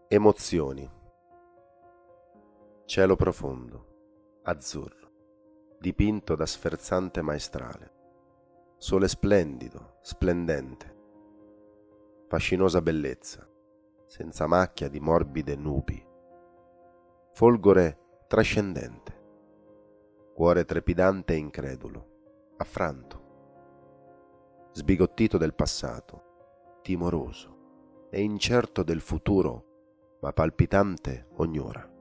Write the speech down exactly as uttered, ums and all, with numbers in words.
Emozioni. Cielo profondo, azzurro, dipinto da sferzante maestrale. Sole splendido, splendente. Fascinosa bellezza, senza macchia di morbide nubi. Folgore trascendente. Cuore trepidante e incredulo, affranto. Sbigottito del passato, timoroso e incerto del futuro, ma palpitante ognora.